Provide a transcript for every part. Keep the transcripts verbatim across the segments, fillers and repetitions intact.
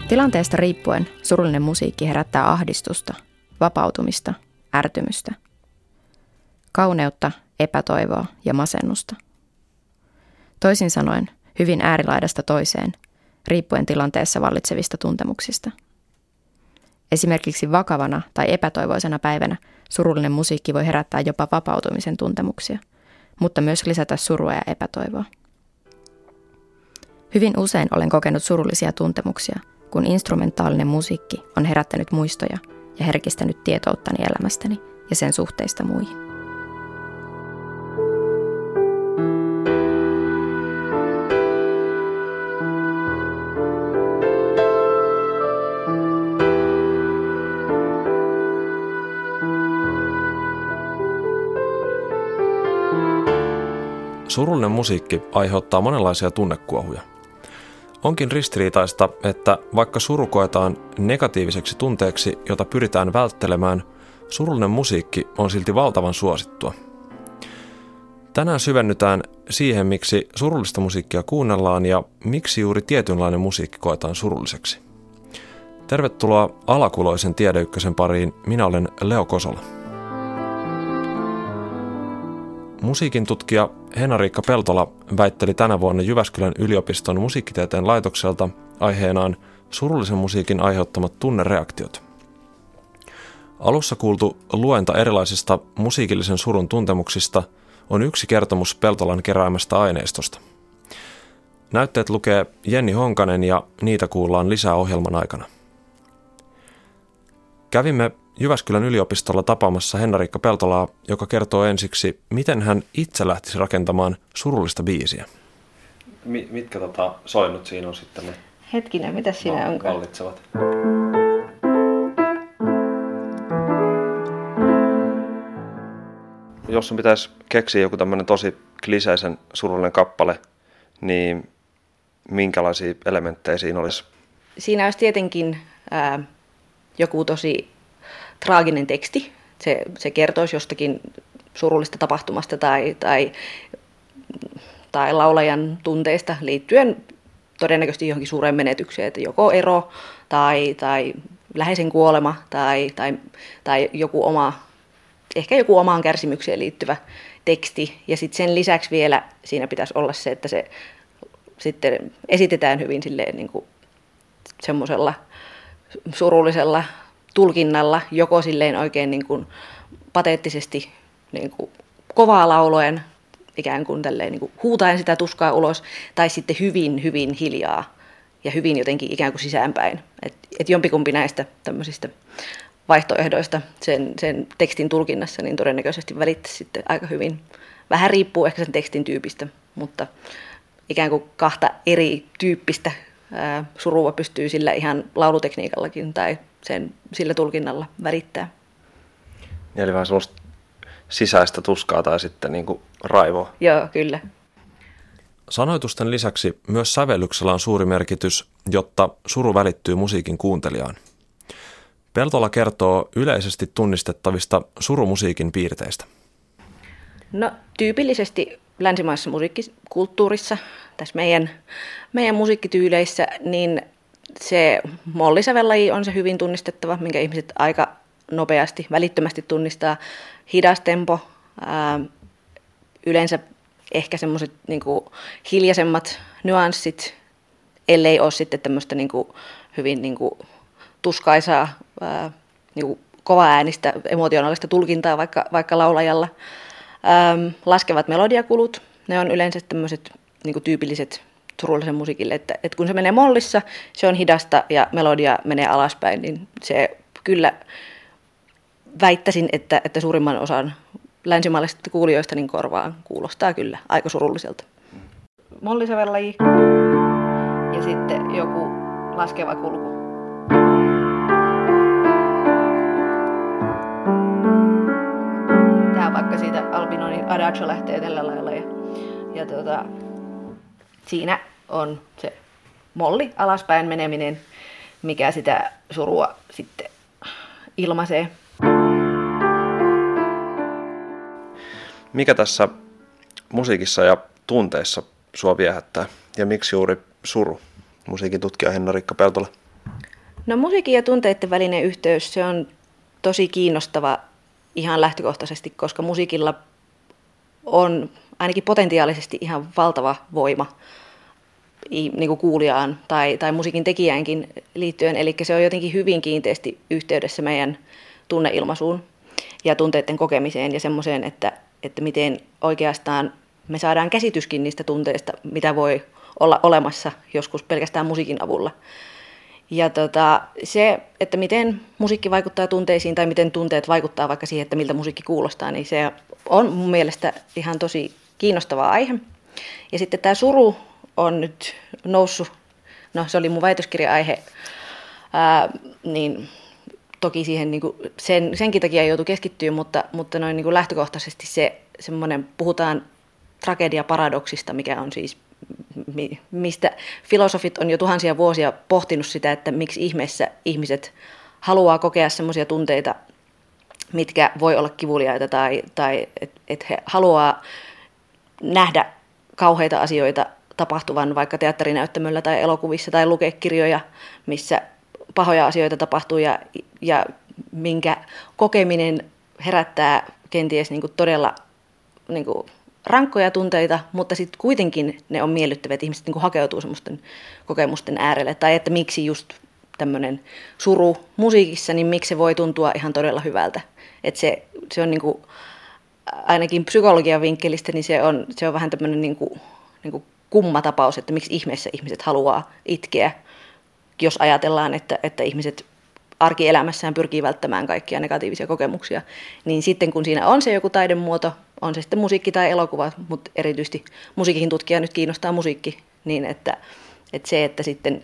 Tilanteesta riippuen surullinen musiikki herättää ahdistusta, vapautumista, ärtymystä, kauneutta, epätoivoa ja masennusta. Toisin sanoen, hyvin äärilaidasta toiseen, riippuen tilanteessa vallitsevista tuntemuksista. Esimerkiksi vakavana tai epätoivoisena päivänä surullinen musiikki voi herättää jopa vapautumisen tuntemuksia, mutta myös lisätä surua ja epätoivoa. Hyvin usein olen kokenut surullisia tuntemuksia, kun instrumentaalinen musiikki on herättänyt muistoja ja herkistänyt tietouttani elämästäni ja sen suhteista muihin. Surullinen musiikki aiheuttaa monenlaisia tunnekuohuja. Onkin ristiriitaista, että vaikka suru koetaan negatiiviseksi tunteeksi, jota pyritään välttelemään, surullinen musiikki on silti valtavan suosittua. Tänään syvennytään siihen, miksi surullista musiikkia kuunnellaan ja miksi juuri tietynlainen musiikki koetaan surulliseksi. Tervetuloa Alakuloisen Tiedeykkösen pariin, minä olen Leo Kosola. Musiikin tutkija Henna-Riikka Peltola väitteli tänä vuonna Jyväskylän yliopiston musiikkitieteen laitokselta aiheenaan surullisen musiikin aiheuttamat tunnereaktiot. Alussa kuultu luenta erilaisista musiikillisen surun tuntemuksista on yksi kertomus Peltolan keräämästä aineistosta. Näytteet lukee Jenni Honkanen ja niitä kuullaan lisää ohjelman aikana. Kävimme Jyväskylän yliopistolla tapaamassa Henna-Riikka Peltolaa, joka kertoo ensiksi, miten hän itse lähtisi rakentamaan surullista biisiä. Mitkä tota, soinnut siinä on sitten ne? Hetkinen, mitä siinä no, onkaan? Vallitsevat. Jos sun pitäisi keksiä joku tämmöinen tosi kliseisen surullinen kappale, niin minkälaisia elementtejä siinä olisi? Siinä olisi tietenkin ää, joku tosi traaginen teksti. Se, se kertoisi jostakin surullista tapahtumasta tai, tai, tai laulajan tunteista liittyen todennäköisesti johonkin suureen menetykseen, että joko ero tai, tai läheisen kuolema tai, tai, tai joku oma, ehkä joku omaan kärsimykseen liittyvä teksti. Ja sitten sen lisäksi vielä siinä pitäisi olla se, että se sitten esitetään hyvin silleen niin kuin semmoisella surullisella tulkinnalla, joko silleen oikein niin kuin pateettisesti niin kuin kovaa lauloen, ikään kuin tälleen niin kuin huutaen sitä tuskaa ulos, tai sitten hyvin, hyvin hiljaa ja hyvin jotenkin ikään kuin sisäänpäin. Et, et jompikumpi näistä tämmöisistä vaihtoehdoista sen, sen tekstin tulkinnassa niin todennäköisesti välittäisi sitten aika hyvin. Vähän riippuu ehkä sen tekstin tyypistä, mutta ikään kuin kahta eri tyyppistä ää, surua pystyy sillä ihan laulutekniikallakin tai sen sillä tulkinnalla välittää. Eli vähän sellaista sisäistä tuskaa tai sitten niin kuin raivoa. Joo, kyllä. Sanoitusten lisäksi myös sävellyksellä on suuri merkitys, jotta suru välittyy musiikin kuuntelijaan. Peltola kertoo yleisesti tunnistettavista surumusiikin piirteistä. No tyypillisesti länsimaisessa musiikkikulttuurissa, tässä meidän, meidän musiikkityyleissä, niin se mollisävellaji on se hyvin tunnistettava, minkä ihmiset aika nopeasti, välittömästi tunnistaa. Hidas tempo, ää, yleensä ehkä semmoiset niinku hiljaisemmat nyanssit, ellei ole sitten tämmöistä niinku hyvin niinku tuskaisaa, ää, niinku kovaäänistä, emotionaalista tulkintaa vaikka, vaikka laulajalla. Ää, laskevat melodiakulut, ne on yleensä tämmöiset niinku tyypilliset surullisen musiikille, että, että kun se menee mollissa, se on hidasta ja melodia menee alaspäin, niin se kyllä väittäisin, että, että suurimman osan länsimaalaisista kuulijoista niin korvaan kuulostaa kyllä aika surulliselta. Mollisävellaji ja sitten joku laskeva kulku. Tämä vaikka siitä Albinonin Adagio lähtee tällä lailla ja, ja tuota, siinä on se molli alaspäin meneminen, mikä sitä surua sitten ilmaisee. Mikä tässä musiikissa ja tunteissa sua viehättää ja miksi juuri suru? Musiikin tutkija Henna-Riikka Peltola. No musiikin ja tunteiden välinen yhteys, se on tosi kiinnostava ihan lähtökohtaisesti, koska musiikilla on ainakin potentiaalisesti ihan valtava voima niin kuin kuulijaan tai, tai musiikin tekijäänkin liittyen. Eli se on jotenkin hyvin kiinteästi yhteydessä meidän tunneilmaisuun ja tunteiden kokemiseen ja semmoiseen, että, että miten oikeastaan me saadaan käsityskin niistä tunteista, mitä voi olla olemassa joskus pelkästään musiikin avulla. Ja tota, se, että miten musiikki vaikuttaa tunteisiin tai miten tunteet vaikuttaa vaikka siihen, että miltä musiikki kuulostaa, niin se on mun mielestä ihan tosi kiinnostava aihe. Ja sitten tämä suru on nyt noussut, no se oli mun väitöskirja-aihe, ää, niin toki siihen niin kuin sen, senkin takia joutui keskittyä, mutta, mutta noin niin kuin lähtökohtaisesti se semmoinen, puhutaan tragediaparadoksista, mikä on siis, mistä filosofit on jo tuhansia vuosia pohtinut sitä, että miksi ihmeessä ihmiset haluaa kokea semmoisia tunteita, mitkä voi olla kivuliaita tai, tai että et he haluaa nähdä kauheita asioita tapahtuvan vaikka teatterinäyttämöllä tai elokuvissa tai lukea kirjoja, missä pahoja asioita tapahtuu ja, ja minkä kokeminen herättää kenties niin kuin todella niin kuin rankkoja tunteita, mutta sitten kuitenkin ne on miellyttäviä, että ihmiset niin kuin hakeutuu semmoisten kokemusten äärelle. Tai että miksi just tämmöinen suru musiikissa, niin miksi se voi tuntua ihan todella hyvältä. Että se, se on niin kuin, ainakin psykologian vinkkelistä, niin se on, se on vähän tämmöinen niin kuin, niin kuin kumma tapaus, että miksi ihmeessä ihmiset haluaa itkeä, jos ajatellaan, että, että ihmiset arkielämässään pyrkii välttämään kaikkia negatiivisia kokemuksia, niin sitten kun siinä on se joku taidemuoto, on se sitten musiikki tai elokuva, mutta erityisesti musiikin tutkija nyt kiinnostaa musiikki, niin että, että se, että sitten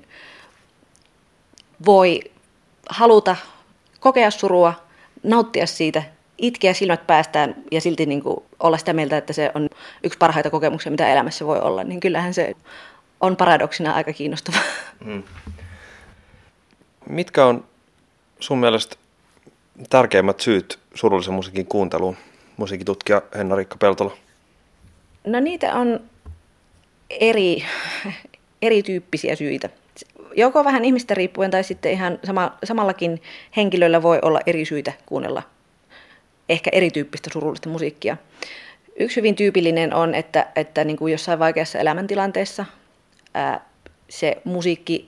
voi haluta kokea surua, nauttia siitä, itkeä silmät päästään ja silti niin kuin olla sitä mieltä, että se on yksi parhaita kokemuksia, mitä elämässä voi olla, niin kyllähän se on paradoksina aika kiinnostavaa. Mm. Mitkä on sun mielestä tärkeimmät syyt surullisen musiikin kuunteluun, musiikitutkija Henna-Riikka Peltola? No niitä on eri, erityyppisiä syitä. Joko vähän ihmistä riippuen tai sitten ihan sama, samallakin henkilöllä voi olla eri syitä kuunnella ehkä erityyppistä surullista musiikkia. Yksi hyvin tyypillinen on, että, että niin kuin jossain vaikeassa elämäntilanteessa ää, se musiikki,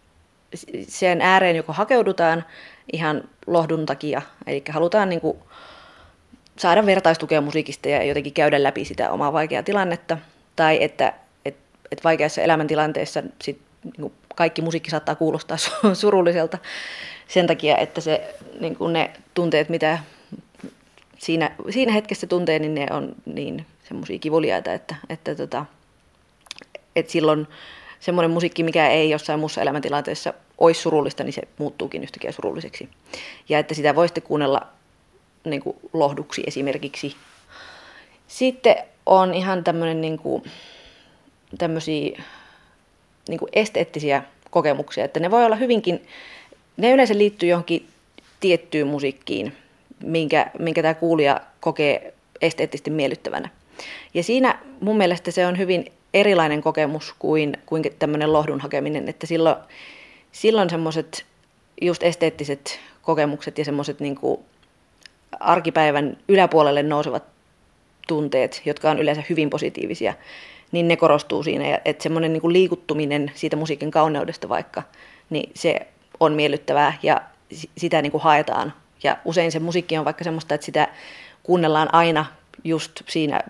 sen ääreen joko hakeudutaan ihan lohdun takia, eli halutaan niin kuin saada vertaistukea musiikista ja jotenkin käydä läpi sitä omaa vaikeaa tilannetta, tai että et, et vaikeassa elämäntilanteessa sit, niin kuin kaikki musiikki saattaa kuulostaa surulliselta sen takia, että se, niin kuin ne tunteet, mitä siinä, siinä hetkessä tuntee, niin ne on niin semmoisia kivuliaita, että, että, tota, että silloin semmoinen musiikki, mikä ei jossain muussa elämäntilanteessa olisi surullista, niin se muuttuukin yhtäkkiä surulliseksi. Ja että sitä voi sitten kuunnella niin kuin lohduksi esimerkiksi. Sitten on ihan tämmöinen niin kuin, tämmöisiä niin kuin esteettisiä kokemuksia, että ne voi olla hyvinkin, ne yleensä liittyy johonkin tiettyyn musiikkiin, minkä, minkä tämä kuulija kokee esteettisesti miellyttävänä. Ja siinä mun mielestä se on hyvin erilainen kokemus kuin, kuin tämmöinen lohdun hakeminen, että silloin, silloin semmoiset just esteettiset kokemukset ja semmoiset niin kuin arkipäivän yläpuolelle nousevat tunteet, jotka on yleensä hyvin positiivisia, niin ne korostuu siinä, että semmoinen niin kuin liikuttuminen siitä musiikin kauneudesta vaikka, niin se on miellyttävää ja sitä niin kuin haetaan. Ja usein se musiikki on vaikka semmoista, että sitä kuunnellaan aina just siinä,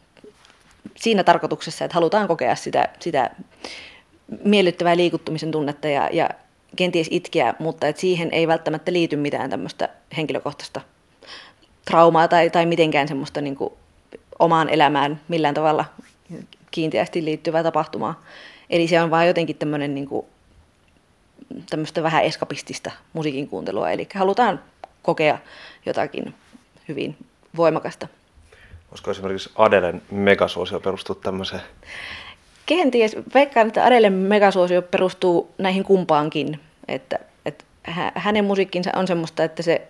siinä tarkoituksessa, että halutaan kokea sitä, sitä miellyttävää liikuttumisen tunnetta ja, ja kenties itkeä, mutta että siihen ei välttämättä liity mitään tämmöistä henkilökohtaista traumaa tai, tai mitenkään semmoista niin kuin omaan elämään millään tavalla kiinteästi liittyvää tapahtumaa. Eli se on vaan jotenkin tämmöinen niin kuin, tämmöistä vähän eskapistista musiikin kuuntelua, eli halutaan kokea jotakin hyvin voimakasta. Olisiko esimerkiksi Adelen megasuosio perustua tämmöiseen? Kenties. Veikkaan, että Adelen megasuosio perustuu näihin kumpaankin. Että, että hänen musiikkinsa on semmoista, että se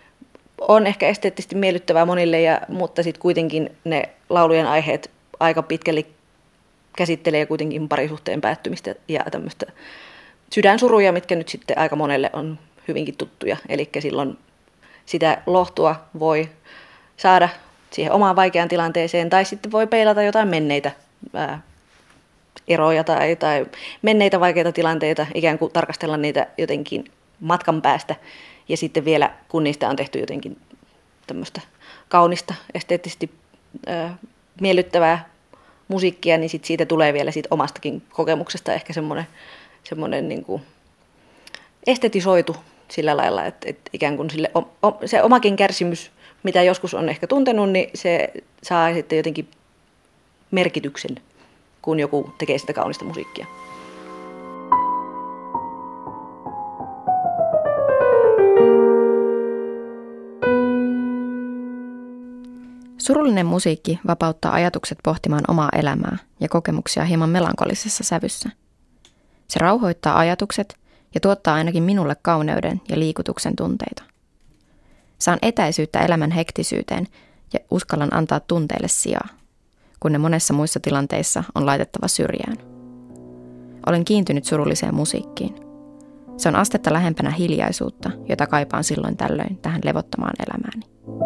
on ehkä esteettisesti miellyttävää monille, ja, mutta sitten kuitenkin ne laulujen aiheet aika pitkälle käsittelee kuitenkin parisuhteen päättymistä ja tämmöistä sydänsuruja, mitkä nyt sitten aika monelle on hyvinkin tuttuja. Eli silloin sitä lohtua voi saada siihen omaan vaikeaan tilanteeseen, tai sitten voi peilata jotain menneitä ää, eroja tai, tai menneitä vaikeita tilanteita, ikään kuin tarkastella niitä jotenkin matkan päästä. Ja sitten vielä, kun niistä on tehty jotenkin tämmöistä kaunista, esteettisesti ää, miellyttävää musiikkia, niin sit siitä tulee vielä siitä omastakin kokemuksesta ehkä semmoinen, semmoinen niin kuin estetisoitu sillä lailla, että, että ikään kuin sille, se omakin kärsimys, mitä joskus on ehkä tuntenut, niin se saa sitten jotenkin merkityksen, kun joku tekee sitä kaunista musiikkia. Surullinen musiikki vapauttaa ajatukset pohtimaan omaa elämää ja kokemuksia hieman melankolisessa sävyssä. Se rauhoittaa ajatukset ja tuottaa ainakin minulle kauneuden ja liikutuksen tunteita. Saan etäisyyttä elämän hektisyyteen ja uskallan antaa tunteille sijaa, kun ne monessa muissa tilanteissa on laitettava syrjään. Olen kiintynyt surulliseen musiikkiin. Se on astetta lähempänä hiljaisuutta, jota kaipaan silloin tällöin tähän levottomaan elämääni.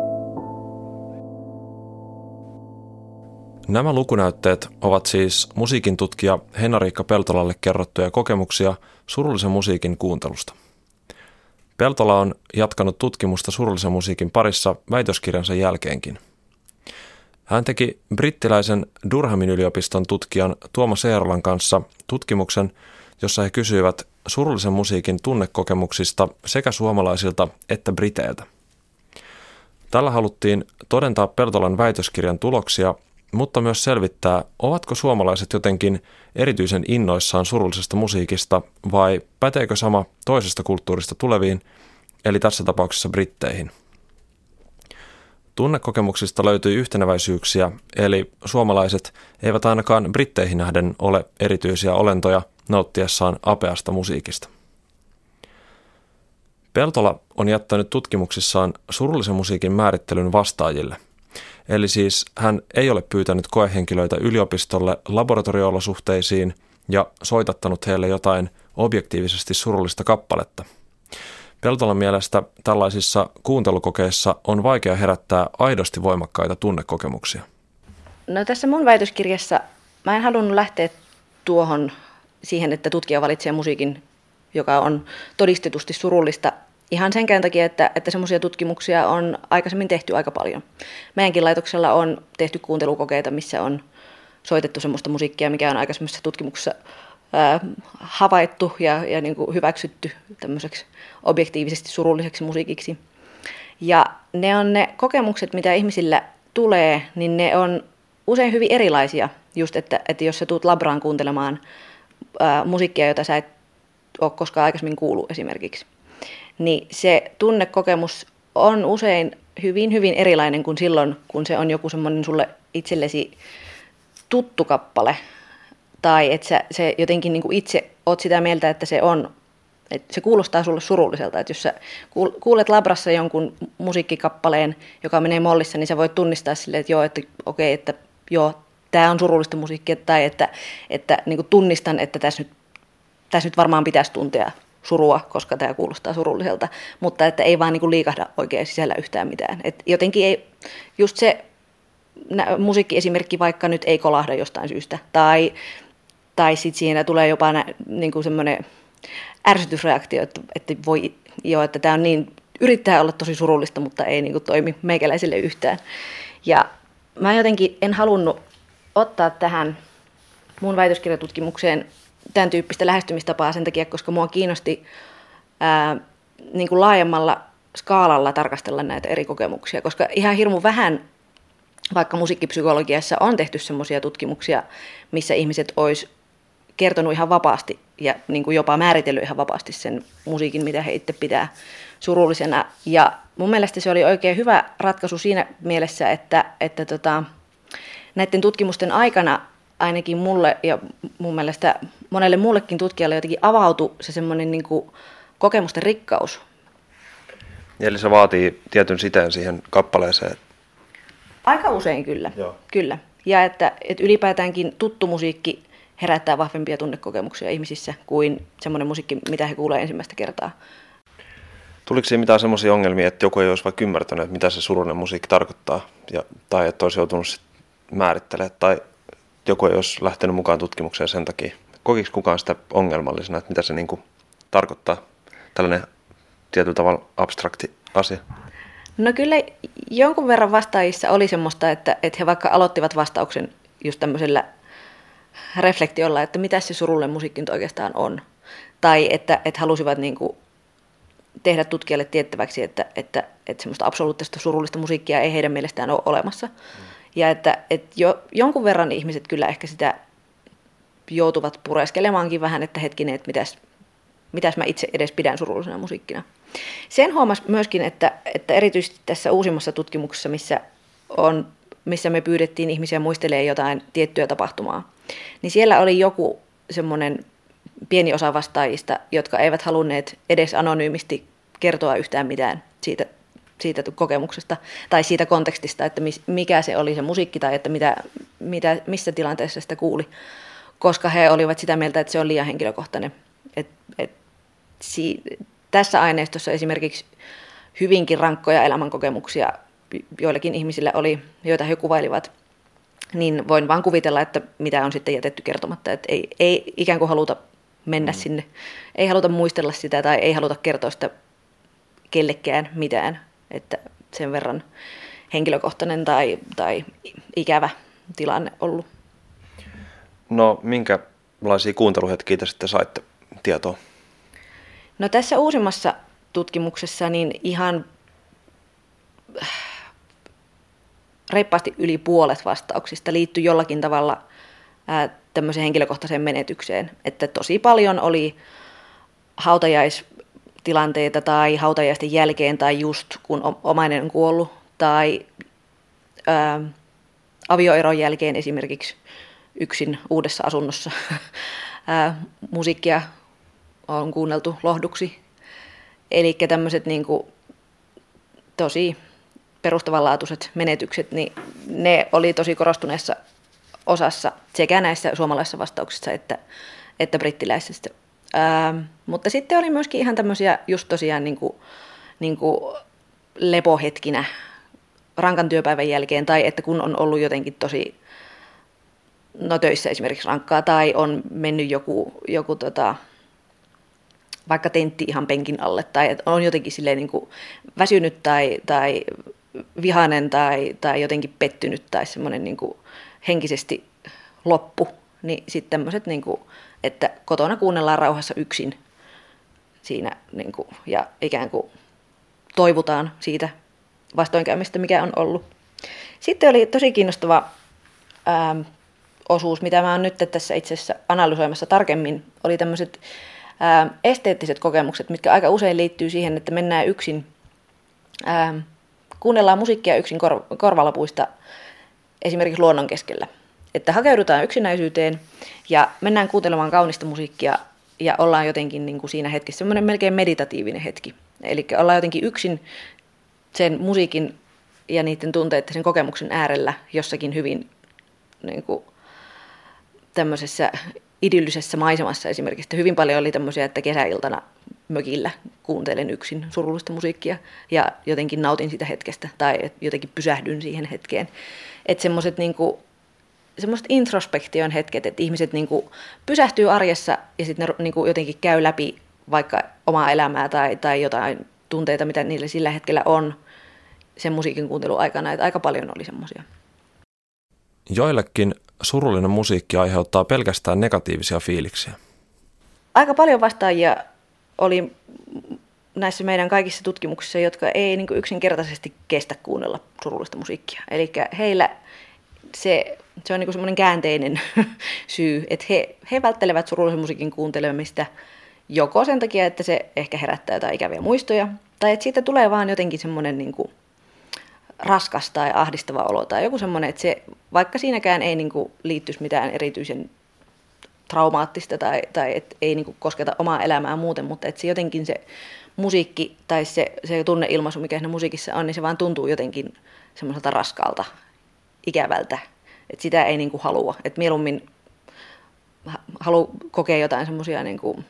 Nämä lukunäytteet ovat siis musiikin tutkija Henna-Riikka Peltolalle kerrottuja kokemuksia surullisen musiikin kuuntelusta. Peltola on jatkanut tutkimusta surullisen musiikin parissa väitöskirjansa jälkeenkin. Hän teki brittiläisen Durhamin yliopiston tutkijan Tuomas Eerolan kanssa tutkimuksen, jossa he kysyivät surullisen musiikin tunnekokemuksista sekä suomalaisilta että briteiltä. Tällä haluttiin todentaa Peltolan väitöskirjan tuloksia, mutta myös selvittää, ovatko suomalaiset jotenkin erityisen innoissaan surullisesta musiikista vai päteekö sama toisesta kulttuurista tuleviin, eli tässä tapauksessa britteihin. Tunnekokemuksista löytyi yhteneväisyyksiä, eli suomalaiset eivät ainakaan britteihin nähden ole erityisiä olentoja nauttiessaan apeasta musiikista. Peltola on jättänyt tutkimuksissaan surullisen musiikin määrittelyn vastaajille. Eli siis hän ei ole pyytänyt koehenkilöitä yliopistolle laboratorio-olosuhteisiin ja soitattanut heille jotain objektiivisesti surullista kappaletta. Peltolan mielestä tällaisissa kuuntelukokeissa on vaikea herättää aidosti voimakkaita tunnekokemuksia. No tässä mun väitöskirjassa mä en halunnut lähteä tuohon siihen, että tutkija valitsee musiikin, joka on todistetusti surullista, ihan senkään takia, että, että semmoisia tutkimuksia on aikaisemmin tehty aika paljon. Meidänkin laitoksella on tehty kuuntelukokeita, missä on soitettu semmoista musiikkia, mikä on aikaisemmissa tutkimuksissa ää, havaittu ja, ja niin kuin hyväksytty tämmöiseksi objektiivisesti surulliseksi musiikiksi. Ja ne on ne kokemukset, mitä ihmisillä tulee, niin ne on usein hyvin erilaisia. Just, että, että jos sä tuut labraan kuuntelemaan ää, musiikkia, jota sä et ole koskaan aikaisemmin kuullut esimerkiksi, niin se tunnekokemus on usein hyvin, hyvin erilainen kuin silloin, kun se on joku semmoinen sulle itsellesi tuttu kappale. Tai että sä se jotenkin niin kuin itse oot sitä mieltä, että se on, että se kuulostaa sulle surulliselta. Että jos sä kuulet labrassa jonkun musiikkikappaleen, joka menee mollissa, niin sä voit tunnistaa silleen, että joo, että okei, että joo, tää on surullista musiikkia. Tai että, että niin kuin tunnistan, että tässä nyt, tässä nyt varmaan pitäisi tuntea surua, koska tämä kuulostaa surulliselta, mutta että ei vaan niin kuin liikahda oikein sisällä yhtään mitään. Et jotenkin ei, just se musiikkiesimerkki vaikka nyt ei kolahda jostain syystä, tai, tai sitten siinä tulee jopa nä, niin kuin semmoinen ärsytysreaktio, että, että voi jo, että tämä on niin, yrittää olla tosi surullista, mutta ei niin kuin toimi meikäläiselle yhtään. Ja mä jotenkin en halunnut ottaa tähän mun väitöskirjatutkimukseen tämän tyyppistä lähestymistapaa sen takia, koska mua kiinnosti ää, niin kuin laajemmalla skaalalla tarkastella näitä eri kokemuksia, koska ihan hirmu vähän, vaikka musiikkipsykologiassa on tehty semmoisia tutkimuksia, missä ihmiset olisi kertonut ihan vapaasti ja niin kuin jopa määritellyt ihan vapaasti sen musiikin, mitä he itse pitää surullisena. Ja mun mielestä se oli oikein hyvä ratkaisu siinä mielessä, että, että tota, näiden tutkimusten aikana ainakin mulle ja mun mielestä monelle muullekin tutkijalle jotenkin avautui se semmoinen niin kuin kokemusten rikkaus. Eli se vaatii tietyn siteen siihen kappaleeseen. Aika usein kyllä, kyllä. Ja että, että ylipäätäänkin tuttu musiikki herättää vahvempia tunnekokemuksia ihmisissä kuin semmoinen musiikki, mitä he kuulee ensimmäistä kertaa. Tuliko siihen mitään semmoisia ongelmia, että joku ei olisi vaikka ymmärtänyt, että mitä se surullinen musiikki tarkoittaa, ja, tai että olisi joutunut sit määrittelemään, tai joku ei olisi lähtenyt mukaan tutkimukseen sen takia? Kokiko kukaan sitä ongelmallisena, että mitä se niin kuin tarkoittaa, tällainen tietyllä tavalla abstrakti asia? No kyllä jonkun verran vastaajissa oli semmoista, että, että he vaikka aloittivat vastauksen just tämmöisellä reflektiolla, että mitä se surullinen musiikki nyt oikeastaan on. Tai että, että halusivat niin kuin tehdä tutkijalle tiettäväksi, että, että, että semmoista absoluuttista surullista musiikkia ei heidän mielestään ole olemassa. Mm. Ja että, että jo, jonkun verran ihmiset kyllä ehkä sitä joutuvat pureskelemaankin vähän, että hetkinen, että mitäs, mitäs mä itse edes pidän surullisena musiikkina. Sen huomasi myöskin, että, että erityisesti tässä uusimmassa tutkimuksessa, missä, on, missä me pyydettiin ihmisiä muistelemaan jotain tiettyä tapahtumaa, niin siellä oli joku semmoinen pieni osa vastaajista, jotka eivät halunneet edes anonyymisti kertoa yhtään mitään siitä, siitä kokemuksesta tai siitä kontekstista, että mikä se oli se musiikki tai että mitä, mitä, missä tilanteessa sitä kuuli, koska he olivat sitä mieltä, että se on liian henkilökohtainen. Et, et, si, tässä aineistossa esimerkiksi hyvinkin rankkoja elämänkokemuksia joillakin ihmisillä oli, joita he kuvailivat, niin voin vaan kuvitella, että mitä on sitten jätetty kertomatta, että ei, ei ikään kuin haluta mennä mm. sinne, ei haluta muistella sitä tai ei haluta kertoa sitä kellekään mitään, että sen verran henkilökohtainen tai, tai ikävä tilanne ollut. No minkälaisia kuunteluhetkiä te sitten saitte tietoa? No tässä uusimmassa tutkimuksessa niin ihan reippaasti yli puolet vastauksista liittyi jollakin tavalla ää, tämmöiseen henkilökohtaiseen menetykseen. Että tosi paljon oli hautajaistilanteita tai hautajaisten jälkeen tai just kun omainen on kuollut tai ää, avioeron jälkeen esimerkiksi yksin uudessa asunnossa ää, musiikkia on kuunneltu lohduksi. Eli tämmöiset niin kuin tosi perustavanlaatuiset menetykset, niin ne oli tosi korostuneessa osassa sekä näissä suomalaisissa vastauksissa että, että brittiläisissä. Ää, mutta sitten oli myöskin ihan tämmöisiä just tosiaan niin kuin, niin kuin lepohetkinä rankan työpäivän jälkeen, tai että kun on ollut jotenkin tosi no töissä esimerkiksi rankkaa, tai on mennyt joku, joku tota, vaikka tentti ihan penkin alle, tai on jotenkin silleen niin kuin väsynyt tai, tai vihainen tai, tai jotenkin pettynyt tai semmoinen niin kuin henkisesti loppu, niin sitten tämmöiset, niin kuin, että kotona kuunnellaan rauhassa yksin siinä niin kuin, ja ikään kuin toivutaan siitä vastoinkäymistä, mikä on ollut. Sitten oli tosi kiinnostava ää, osuus, mitä mä oon nyt tässä itse asiassa analysoimassa tarkemmin, oli tämmöiset ää, esteettiset kokemukset, mitkä aika usein liittyy siihen, että mennään yksin, ää, kuunnellaan musiikkia yksin kor- korvalapuista esimerkiksi luonnon keskellä. Että hakeudutaan yksinäisyyteen ja mennään kuuntelemaan kaunista musiikkia ja ollaan jotenkin niin kuin siinä hetkessä semmoinen melkein meditatiivinen hetki. Eli ollaan jotenkin yksin sen musiikin ja niiden tunteiden, sen kokemuksen äärellä jossakin hyvin niin kuin tämmöisessä idyllisessä maisemassa esimerkiksi. Hyvin paljon oli tämmöisiä, että kesäiltana mökillä kuuntelen yksin surullista musiikkia ja jotenkin nautin sitä hetkestä tai jotenkin pysähdyn siihen hetkeen. Että semmoiset niinku, semmoiset introspektion hetket, että ihmiset niinku pysähtyy arjessa ja sitten ne niinku jotenkin käy läpi vaikka omaa elämää tai, tai jotain tunteita, mitä niillä sillä hetkellä on sen musiikin kuuntelun aikana. Että aika paljon oli semmoisia. Joillekin surullinen musiikki aiheuttaa pelkästään negatiivisia fiiliksiä. Aika paljon vastaajia oli näissä meidän kaikissa tutkimuksissa, jotka ei niin kuin yksinkertaisesti kestä kuunnella surullista musiikkia. Eli heillä se, se on niin kuin semmoinen käänteinen syy, että he, he välttelevät surullisen musiikin kuuntelemista joko sen takia, että se ehkä herättää jotain ikäviä muistoja, tai että siitä tulee vaan jotenkin semmoinen niin kuin raskas tai ahdistava olo tai joku semmoinen, että se, vaikka siinäkään ei niin kuin liittyisi mitään erityisen traumaattista tai, tai et ei niin kuin kosketa omaa elämää muuten, mutta että se jotenkin se musiikki tai se, se tunneilmaisu, mikä siinä musiikissa on, niin se vaan tuntuu jotenkin semmoiselta raskaalta, ikävältä, että sitä ei niin kuin halua, että mieluummin haluaa kokea jotain semmoisia niin kuin,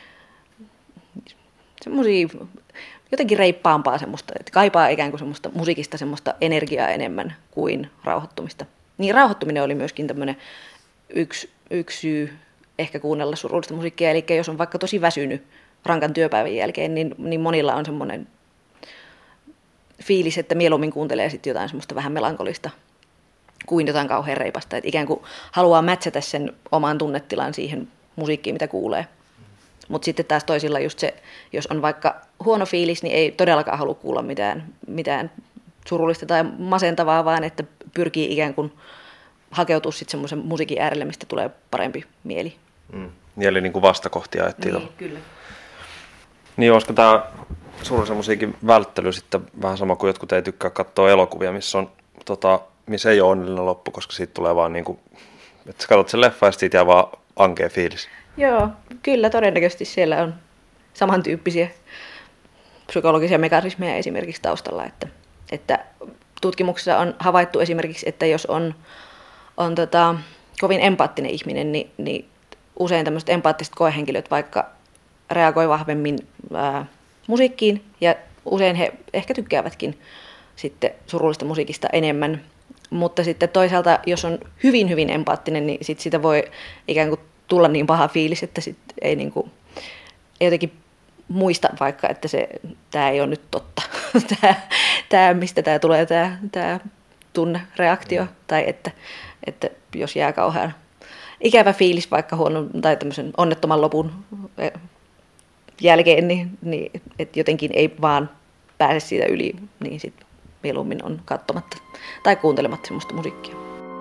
semmoisia jotenkin reippaampaa semmoista, että kaipaa ikään kuin semmoista musiikista semmoista energiaa enemmän kuin rauhoittumista. Niin rauhoittuminen oli myöskin tämmöinen yksi, yksi syy ehkä kuunnella surullista musiikkia, eli jos on vaikka tosi väsynyt rankan työpäivän jälkeen, niin, niin monilla on semmoinen fiilis, että mieluummin kuuntelee sitten jotain semmoista vähän melankolista kuin jotain kauhean reipasta. Että ikään kuin haluaa mätsätä sen oman tunnetilan siihen musiikkiin, mitä kuulee. Mutta sitten taas toisilla just se, jos on vaikka huono fiilis, niin ei todellakaan halua kuulla mitään, mitään surullista tai masentavaa, vaan että pyrkii ikään kuin hakeutua sitten semmoisen musiikin äärelle, mistä tulee parempi mieli. Mm. Eli niin kuin vastakohtia etsii. Niin, kyllä. Niin, olisiko tämä surullisen musiikin välttely sitten vähän sama kuin jotkut ei tykkää katsoa elokuvia, missä, on, tota, missä ei ole onnellinen loppu, koska siitä tulee vaan niin kuin, että sä katsot sen leffa ja siitä jää vaan ankea fiilis. Joo, kyllä todennäköisesti siellä on samantyyppisiä psykologisia mekanismeja esimerkiksi taustalla, että, että tutkimuksessa on havaittu esimerkiksi, että jos on, on tota, kovin empaattinen ihminen, niin, niin usein tämmöiset empaattiset koehenkilöt vaikka reagoi vahvemmin ää, musiikkiin ja usein he ehkä tykkäävätkin sitten surullista musiikista enemmän, mutta sitten toisaalta jos on hyvin hyvin empaattinen, niin sit sitä voi ikään kuin tulla niin paha fiilis, että sit ei, niin kuin, ei jotenkin muista vaikka, että se, tämä ei ole nyt totta, tämä, tämä, mistä tämä tulee, tämä, tämä tunnereaktio, tai että, että jos jää kauhean ikävä fiilis vaikka huonon tai tämmöisen onnettoman lopun jälkeen, niin, niin että jotenkin ei vaan pääse siitä yli, niin sitten mieluummin on katsomatta tai kuuntelematta semmoista musiikkia.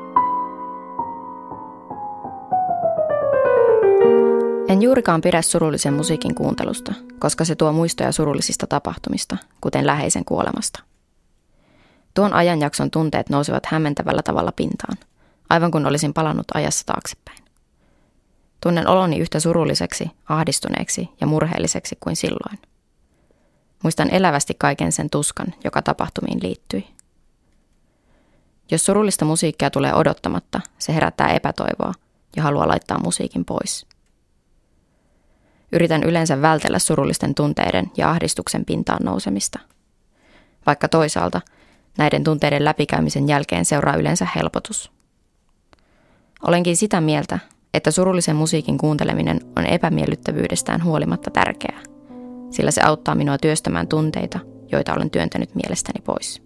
En juurikaan pidä surullisen musiikin kuuntelusta, koska se tuo muistoja surullisista tapahtumista, kuten läheisen kuolemasta. Tuon ajanjakson tunteet nousevat hämmentävällä tavalla pintaan, aivan kun olisin palannut ajassa taaksepäin. Tunnen oloni yhtä surulliseksi, ahdistuneeksi ja murheelliseksi kuin silloin. Muistan elävästi kaiken sen tuskan, joka tapahtumiin liittyi. Jos surullista musiikkia tulee odottamatta, se herättää epätoivoa ja haluaa laittaa musiikin pois. Yritän yleensä vältellä surullisten tunteiden ja ahdistuksen pintaan nousemista. Vaikka toisaalta näiden tunteiden läpikäymisen jälkeen seuraa yleensä helpotus. Olenkin sitä mieltä, että surullisen musiikin kuunteleminen on epämiellyttävyydestään huolimatta tärkeää, sillä se auttaa minua työstämään tunteita, joita olen työntänyt mielestäni pois.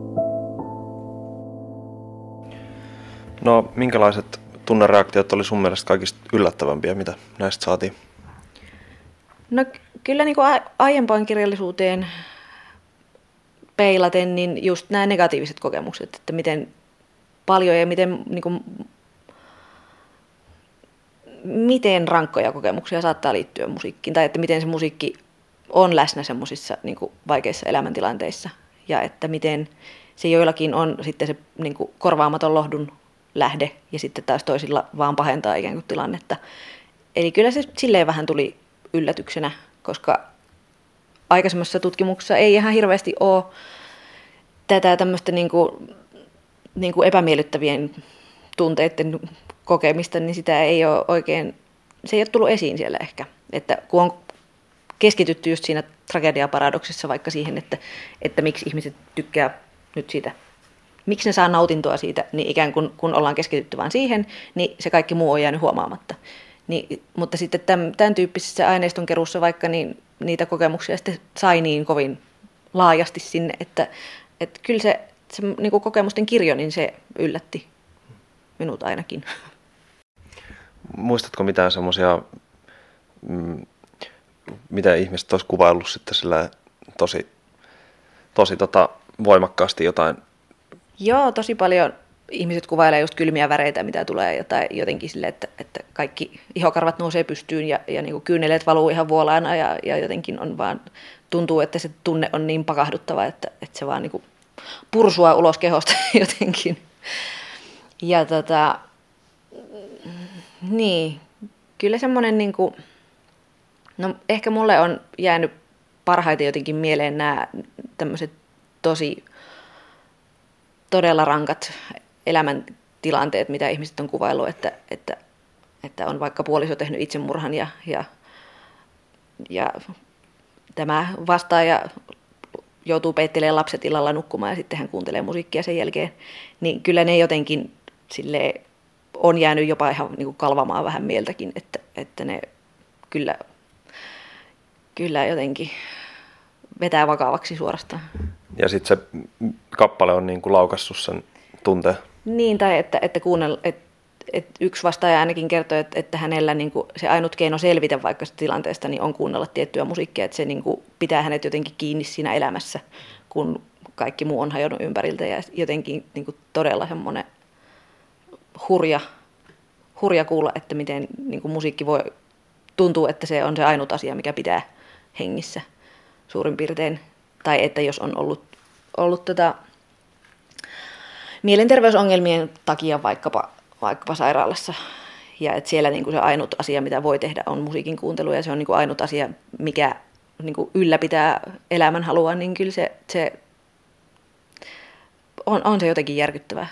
No, minkälaiset tunnereaktiot oli sun mielestä kaikista yllättävämpiä, mitä näistä saatiin? No kyllä niin kuin aiempaan kirjallisuuteen peilaten, niin just nämä negatiiviset kokemukset, että miten paljon ja miten, niin kuin, miten rankkoja kokemuksia saattaa liittyä musiikkiin, tai että miten se musiikki on läsnä semmoisissa niin kuin vaikeissa elämäntilanteissa, ja että miten se joillakin on sitten se niin kuin korvaamaton lohdun lähde, ja sitten taas toisilla vaan pahentaa ikään kuin tilannetta. Eli kyllä se silleen vähän tuli yllätyksenä, koska aikaisemmassa tutkimuksessa ei ihan hirveästi ole tätä tämmöistä niin kuin, niin kuin epämiellyttävien tunteiden kokemista, niin sitä ei ole oikein, se ei ole tullut esiin siellä ehkä. Että kun on keskitytty just siinä tragediaparadoksissa vaikka siihen, että, että miksi ihmiset tykkää nyt siitä, miksi ne saa nautintoa siitä, niin ikään kuin kun ollaan keskitytty vaan siihen, niin se kaikki muu on jäänyt huomaamatta. Niin, mutta sitten tämän, tämän tyyppisessä aineistonkeruussa vaikka niin niitä kokemuksia sitten sai niin kovin laajasti sinne, että, että kyllä se, se niin kuin kokemusten kirjo, niin se yllätti minut ainakin. Muistatko mitään semmoisia, mitä ihmiset olisi kuvaillut sitten sillä tosi, tosi tota, voimakkaasti jotain? Joo, tosi paljon ihmiset kuvailee just kylmiä väreitä, mitä tulee, tai jotenkin sille, että, että kaikki ihokarvat nousee pystyyn ja, ja niin kuin kyyneleet valuu ihan vuolaana ja, ja jotenkin on vaan, tuntuu, että se tunne on niin pakahduttava, että, että se vaan niin kuin pursua ulos kehosta jotenkin. Ja tota, niin, kyllä semmoinen, niin kuin, no ehkä mulle on jäänyt parhaiten jotenkin mieleen nämä tämmöiset tosi todella rankat elämäntilanteet, mitä ihmiset on kuvaillut, että, että, että on vaikka puoliso tehnyt itsemurhan ja, ja, ja tämä vastaaja joutuu peittelemään lapset illalla nukkumaan ja sitten hän kuuntelee musiikkia sen jälkeen, niin kyllä ne jotenkin silleen on jäänyt jopa ihan niin kuin kalvamaan vähän mieltäkin, että, että ne kyllä, kyllä jotenkin vetää vakavaksi suorastaan. Ja sitten se kappale on niin kuin laukassut sen tunteen. Niin, tai että, että, kuunnella, että, että yksi vastaaja ainakin kertoi, että, että hänellä niin kuin se ainut keino selvitä vaikka tilanteesta niin on kuunnella tiettyä musiikkia, että se niin kuin pitää hänet jotenkin kiinni siinä elämässä, kun kaikki muu on hajonnut ympäriltä ja jotenkin niin kuin todella semmoinen hurja, hurja kuulla, että miten niin kuin musiikki voi tuntua, että se on se ainut asia, mikä pitää hengissä suurin piirtein. Tai että jos on ollut, ollut tota mielenterveysongelmien takia vaikkapa, vaikkapa sairaalassa, ja että siellä niin kuin se ainut asia, mitä voi tehdä, on musiikin kuuntelu, ja se on niin kuin ainut asia, mikä niin kuin ylläpitää elämänhalua, niin kyllä se, se on, on se jotenkin järkyttävää.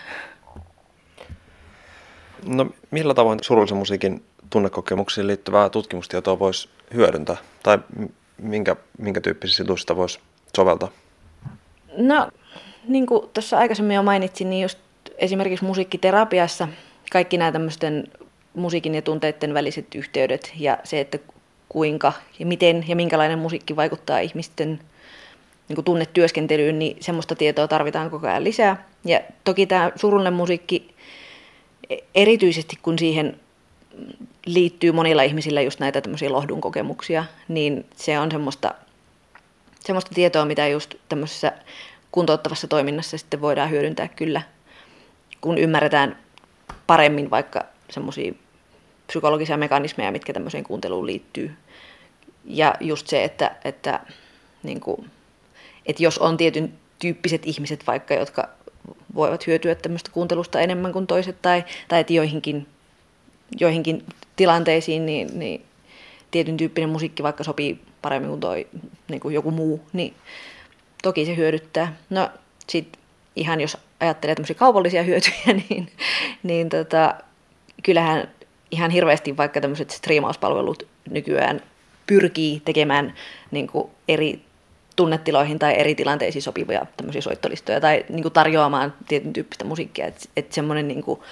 No millä tavoin surullisen musiikin tunnekokemuksiin liittyvää tutkimustietoa voisi hyödyntää? Tai minkä, minkä tyyppisiä jutuista voisi soveltaa? No, niin kuin tuossa aikaisemmin jo mainitsin, niin just esimerkiksi musiikkiterapiassa kaikki nämä tämmöisten musiikin ja tunteiden väliset yhteydet ja se, että kuinka ja miten ja minkälainen musiikki vaikuttaa ihmisten niin kuin tunnetyöskentelyyn, niin semmoista tietoa tarvitaan koko ajan lisää. Ja toki tämä surullinen musiikki, erityisesti kun siihen liittyy monilla ihmisillä just näitä tämmöisiä lohdun kokemuksia, niin se on semmoista, semmoista tietoa, mitä just tämmöisessä kuntouttavassa toiminnassa sitten voidaan hyödyntää kyllä, kun ymmärretään paremmin vaikka semmoisia psykologisia mekanismeja, mitkä tämmöiseen kuunteluun liittyy. Ja just se, että, että, niin kuin, että jos on tietyn tyyppiset ihmiset vaikka, jotka voivat hyötyä tämmöistä kuuntelusta enemmän kuin toiset, tai, tai että joihinkin, joihinkin tilanteisiin niin, niin tietyn tyyppinen musiikki vaikka sopii paremmin kuin, toi, niin kuin joku muu, niin toki se hyödyttää. No sitten ihan jos ajattelee tämmöisiä kaupallisia hyötyjä, niin, niin tota, kyllähän ihan hirveästi vaikka tämmöiset striimauspalvelut nykyään pyrkii tekemään niin kuin eri tunnetiloihin tai eri tilanteisiin sopivia tämmöisiä soittolistoja tai niin kuin tarjoamaan tietyn tyyppistä musiikkia. Että et semmoinen niin kuin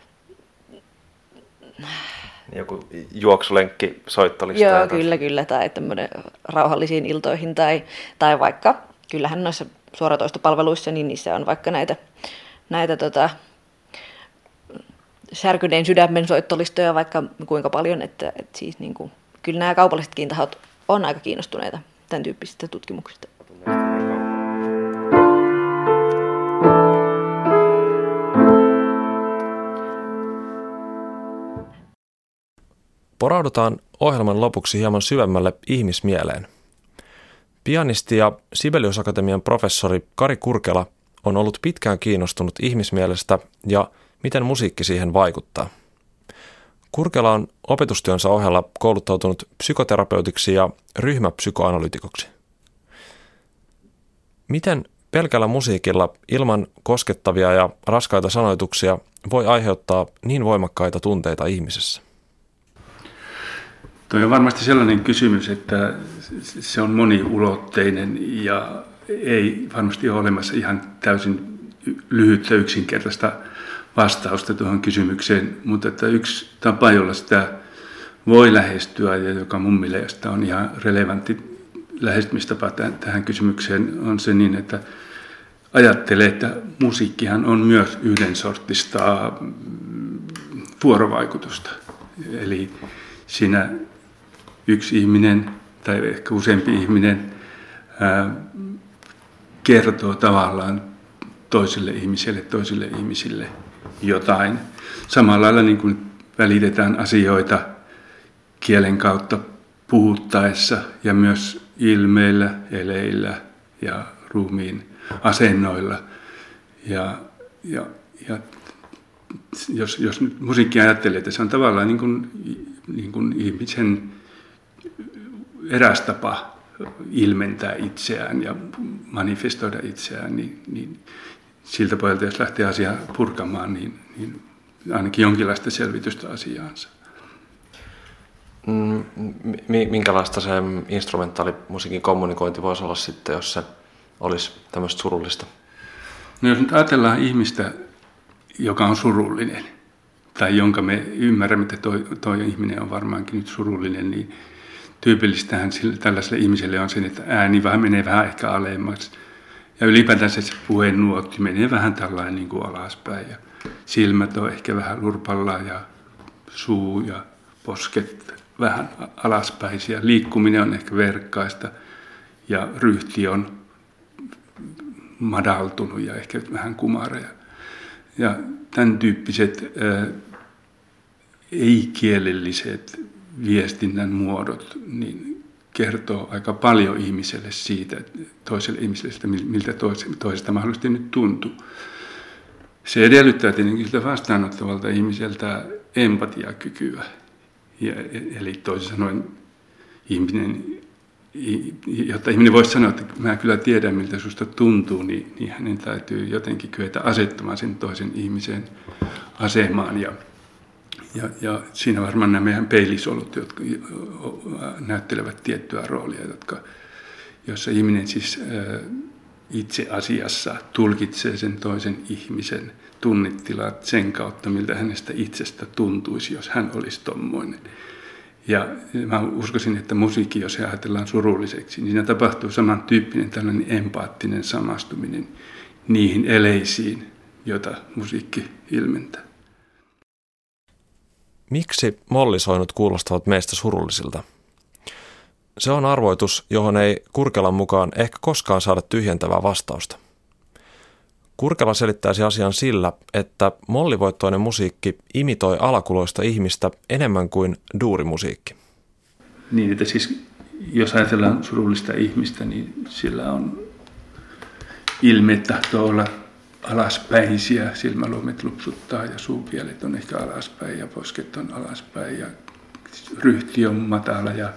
joku juoksulenkki soittolista. Joo, kyllä, kyllä. Tai tämmöinen rauhallisiin iltoihin tai, tai vaikka, kyllähän noissa suoratoistopalveluissa, niin niissä on vaikka näitä, näitä tota, särkyneen sydämen soittolistoja vaikka kuinka paljon, että, että siis niin kuin, kyllä nämä kaupallisetkin tahot on aika kiinnostuneita tämän tyyppisistä tutkimuksista. Poraudutaan ohjelman lopuksi hieman syvemmälle ihmismieleen. Pianisti ja Sibelius Akatemian professori Kari Kurkela on ollut pitkään kiinnostunut ihmismielestä ja miten musiikki siihen vaikuttaa. Kurkela on opetustyönsä ohella kouluttautunut psykoterapeutiksi ja ryhmäpsykoanalytikoksi. Miten pelkällä musiikilla ilman koskettavia ja raskaita sanoituksia voi aiheuttaa niin voimakkaita tunteita ihmisessä? Tuo on varmasti sellainen kysymys, että se on moniulotteinen ja ei varmasti ole olemassa ihan täysin lyhyttä yksinkertaista vastausta tuohon kysymykseen, mutta että yksi tapa, jolla sitä voi lähestyä ja joka mun mielestä on ihan relevantti lähestymistapa tähän kysymykseen on se niin, että ajattelee, että musiikkihan on myös yhden sortista vuorovaikutusta. Eli siinä yksi ihminen tai ehkä useampi ihminen ää, kertoo tavallaan toiselle ihmiselle, toisille ihmisille jotain. Samalla lailla niin kuin välitetään asioita kielen kautta puhuttaessa ja myös ilmeillä, eleillä ja ruumiin asennoilla. Ja, ja, ja jos, jos nyt musiikkia ajattelee, että se on tavallaan niin kuin, niin kuin ihmisen eräs tapa ilmentää itseään ja manifestoida itseään, niin, niin siltä pohjalta, jos lähtee asiaa purkamaan, niin, niin ainakin jonkinlaista selvitystä asiaansa. Minkälaista se instrumentaalimusiikin kommunikointi voisi olla sitten, jos se olisi tämmöistä surullista? No jos nyt ajatellaan ihmistä, joka on surullinen, tai jonka me ymmärrämme, että toi, toi ihminen on varmaankin nyt surullinen, niin tyypillistähän sille, tällaiselle ihmiselle on se, että ääni vähän menee vähän ehkä alemmaksi. Ja ylipäätään se puheen nuotti menee vähän tällainen niin kuin alaspäin. Ja silmät on ehkä vähän lurpallaan ja suu ja posket vähän alaspäin. Ja liikkuminen on ehkä verkkaista ja ryhti on madaltunut ja ehkä vähän kumareja. Ja tämän tyyppiset ää, ei-kielelliset viestinnän muodot niin kertoo aika paljon ihmiselle siitä, toiselle ihmiselle, miltä toisesta mahdollisesti nyt tuntuu. Se edellyttää tietenkin siltä vastaanottavalta ihmiseltä empatiakykyä. Ja, eli toisin sanoen ihminen, jotta ihminen voisi sanoa, että mä kyllä tiedän, miltä susta tuntuu, niin, niin hänen täytyy jotenkin kyetä asettumaan sen toisen ihmisen asemaan. Ja, ja, ja siinä varmaan nämä meidän peilisolut, jotka näyttelevät tiettyä roolia, jotka, jossa ihminen siis itse asiassa tulkitsee sen toisen ihmisen tunnetilat sen kautta, miltä hänestä itsestä tuntuisi, jos hän olisi tommoinen. Ja mä uskoisin, että musiikki, jos se ajatellaan surulliseksi, niin siinä tapahtuu samantyyppinen tällainen empaattinen samastuminen niihin eleisiin, joita musiikki ilmentää. Miksi mollisoinut kuulostavat meistä surullisilta? Se on arvoitus, johon ei Kurkelan mukaan ehkä koskaan saada tyhjentävää vastausta. Kurkela selittäisi asian sillä, että mollivoittoinen musiikki imitoi alakuloista ihmistä enemmän kuin duurimusiikki. Niin, että siis jos ajatellaan surullista ihmistä, niin sillä on ilme tahtoo olla alaspäisiä, silmäluomet lupsuttaa ja suupielet on ehkä alaspäin ja posket on alaspäin ja ryhti on matala ja,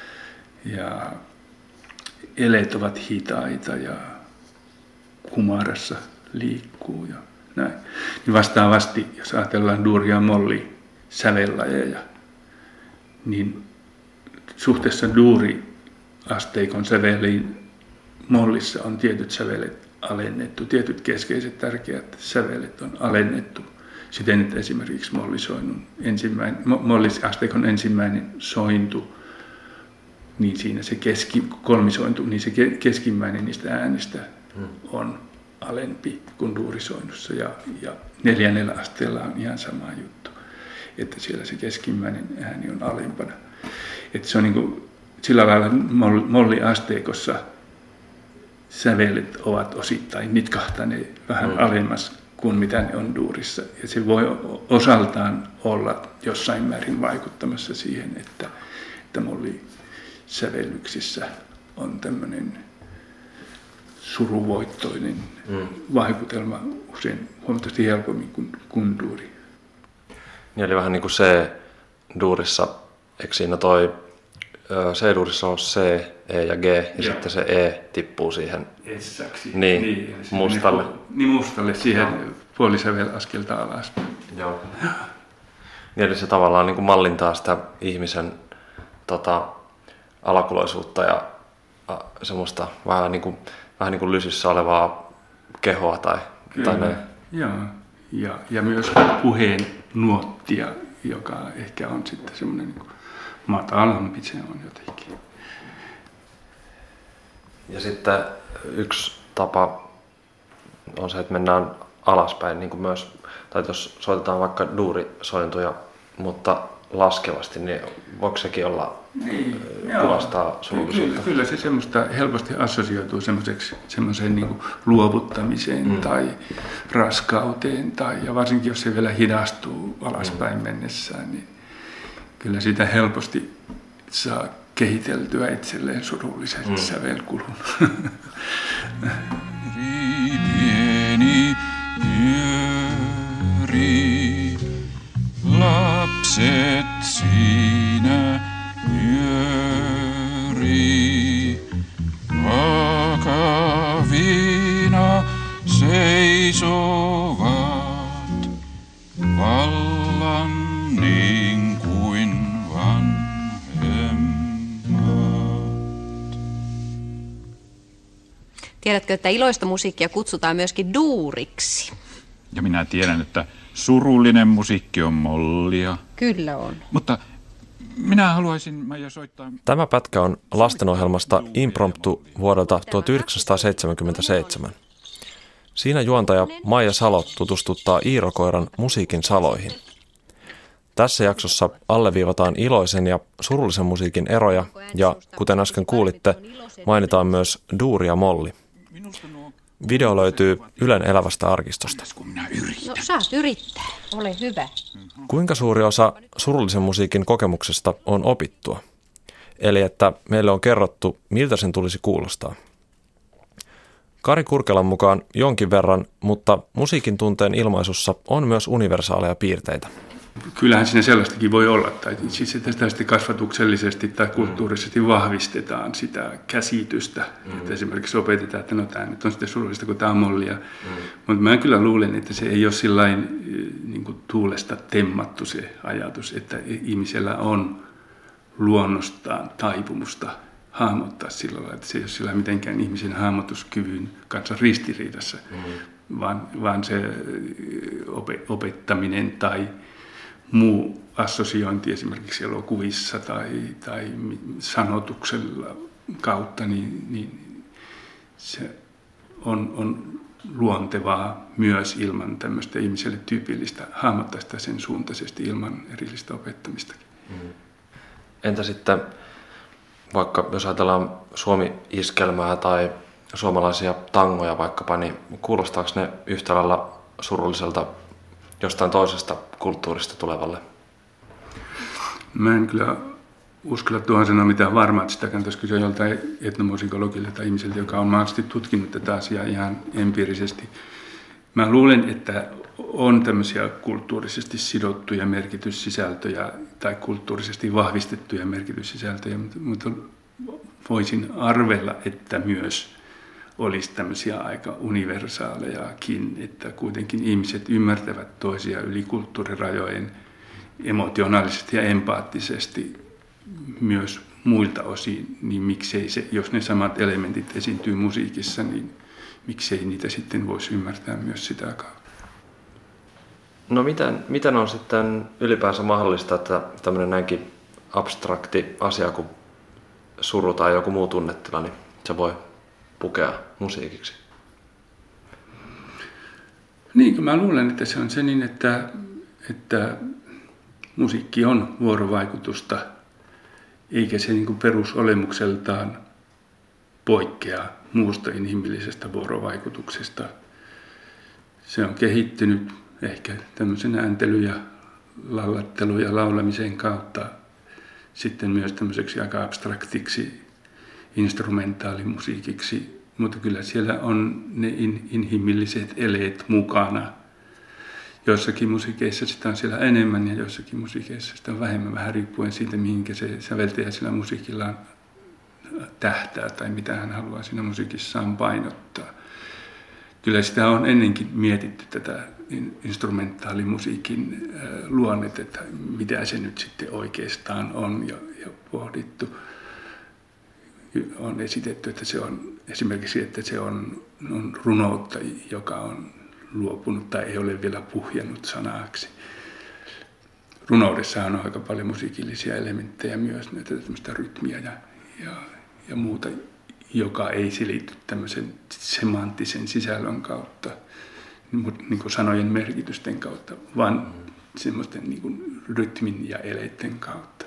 ja eleet ovat hitaita ja kumarassa liikkuu ja näin. Niin vastaavasti, jos ajatellaan duuri- ja molli-sävellajeja, niin suhteessa duuri-asteikon säveliin mollissa on tietyt sävelet alennettu, tietyt keskeiset tärkeät sävelet on alennettu siten, että esimerkiksi mollisoinnun ensimmäinen, molliasteikon ensimmäinen sointu, niin siinä se keski, kolmisointu, niin se keskimmäinen niistä äänistä on alempi kuin duurisoinnussa ja, ja neljännellä asteella on ihan sama juttu, että siellä se keskimmäinen ääni on alempana. Että se on niin kuin, sillä lailla molliasteikossa sävelet ovat osittain nitkahtaneet vähän mm. alemmas kuin mitä ne on duurissa. Ja se voi osaltaan olla jossain määrin vaikuttamassa siihen, että, että mollisävellyksissä on tämmöinen suruvoittoinen mm. vaikutelma usein huomattavasti helpommin kuin, kuin duuri. Niin eli vähän niin kuin C-duurissa, eikö siinä toi C-duurissa on C, E ja G, ja Joo. sitten se E tippuu siihen Essäksi. Niin, niin, mustalle. Niin mustalle siihen puolisävel askelta alas. Joo. Niin, eli se tavallaan niin kuin mallintaa sitä ihmisen tota, alakuloisuutta ja a, semmoista vähän niin kuin, vähän niin kuin lysissä olevaa kehoa tai, tai näin. Joo, ja, ja myös puheen nuottia, joka ehkä on sitten semmoinen niin kuin matalampi, se on jotenkin. Ja sitten yksi tapa on se, että mennään alaspäin, niin kuin myös, tai jos soitetaan vaikka duurisointuja, mutta laskevasti, niin voiko sekin olla niin, kuvastaa surullisuutta? Kyllä, kyllä se semmoista helposti assosioituu semmoiseen niin kuin luovuttamiseen mm. tai raskauteen, tai, ja varsinkin jos se vielä hidastuu alaspäin mm. mennessään, niin kyllä sitä helposti saa kehiteltyä itselleen surullisen mm. sävelkulun. Pieni yöri, lapset siinä yöri, vakavina seisovat vallan niin kuin vanhat. Tiedätkö, että iloista musiikkia kutsutaan myöskin duuriksi? Ja minä tiedän, että surullinen musiikki on mollia. Kyllä on. Mutta minä haluaisin Maija soittaa... Tämä pätkä on lastenohjelmasta Impromptu vuodelta tuhatyhdeksänsataaseitsemänkymmentäseitsemän. Siinä juontaja Maija Salo tutustuttaa Iiro-koiran musiikin saloihin. Tässä jaksossa alleviivataan iloisen ja surullisen musiikin eroja ja, kuten äsken kuulitte, mainitaan myös duuri ja molli. Video löytyy Ylen elävästä arkistosta. No saat yrittää, ole hyvä. Kuinka suuri osa surullisen musiikin kokemuksesta on opittua? Eli että meille on kerrottu, miltä sen tulisi kuulostaa. Kari Kurkelan mukaan jonkin verran, mutta musiikin tunteen ilmaisussa on myös universaaleja piirteitä. Kyllähän siinä sellaistakin voi olla, tai siis sitä sitten kasvatuksellisesti tai kulttuurisesti vahvistetaan sitä käsitystä. Mm. Että esimerkiksi opetetaan, että no tämä nyt on sitten surullista, kun tämä on mollia. Mm. Mutta mä kyllä luulen, että se ei ole sillain niin kuin tuulesta temmattu se ajatus, että ihmisellä on luonnostaan taipumusta hahmottaa sillä lailla, että se ei ole sillä mitenkään ihmisen hahmotuskyvyn kanssa ristiriidassa, mm. vaan, vaan se opettaminen tai muu assosiointi esimerkiksi elokuvissa tai, tai sanotuksella kautta, niin, niin se on, on luontevaa myös ilman tämmöistä ihmiselle tyypillistä hahmottaa sitä sen suuntaisesti ilman erillistä opettamistakin. Mm. Entä sitten vaikka jos ajatellaan suomi-iskelmää tai suomalaisia tangoja vaikkapa, niin kuulostaako ne yhtä lailla surulliselta jostain toisesta kulttuurista tulevalle? Mä en kyllä uskalla tuohon sanoa mitään varmaa, että sitä kannattaisi kysyä joltain etnomusikologilta tai ihmiseltä, joka on mahdollisesti tutkinut tätä asiaa ihan empiirisesti. Mä luulen, että on tämmöisiä kulttuurisesti sidottuja merkityssisältöjä tai kulttuurisesti vahvistettuja merkityssisältöjä, mutta voisin arvella, että myös olisi tämmöisiä aika universaalejakin, että kuitenkin ihmiset ymmärtävät toisia yli kulttuurirajojen emotionaalisesti ja empaattisesti myös muilta osin, niin miksei se, jos ne samat elementit esiintyy musiikissa, niin miksei niitä sitten voisi ymmärtää myös sitä kautta. No miten, miten on sitten ylipäänsä mahdollista, että tämmöinen näinkin abstrakti asia kuin suru tai joku muu tunnetila, niin se voi pukea musiikiksi? Niin, mä luulen, että se on se niin, että, että musiikki on vuorovaikutusta, eikä se niin kuin perusolemukseltaan poikkea muusta inhimillisestä vuorovaikutuksesta. Se on kehittynyt ehkä tämmöisen ääntely- ja lallattelu- ja laulamisen kautta sitten myös tämmöiseksi aika abstraktiksi instrumentaalimusiikiksi, mutta kyllä siellä on ne in, inhimilliset eleet mukana. Joissakin musiikeissa sitä on siellä enemmän ja joissakin musiikeissa sitä on vähemmän, vähän riippuen siitä, mihinkä se säveltäjä sillä musiikillaan tähtää tai mitä hän haluaa siinä musiikissaan painottaa. Kyllä sitä on ennenkin mietitty tätä instrumentaalimusiikin luonnetta, että mitä se nyt sitten oikeastaan on ja, ja pohdittu. On esitetty, että se on esimerkiksi, että se on, on runoutta, joka on luopunut tai ei ole vielä puhjennut sanaksi. Runoudessahan on aika paljon musiikillisia elementtejä myös, näitä tämmöistä rytmiä ja, ja, ja muuta, joka ei selity tämmöisen semanttisen sisällön kautta, niin kuin sanojen merkitysten kautta, vaan mm. semmoisten niin kuin rytmin ja eleiden kautta.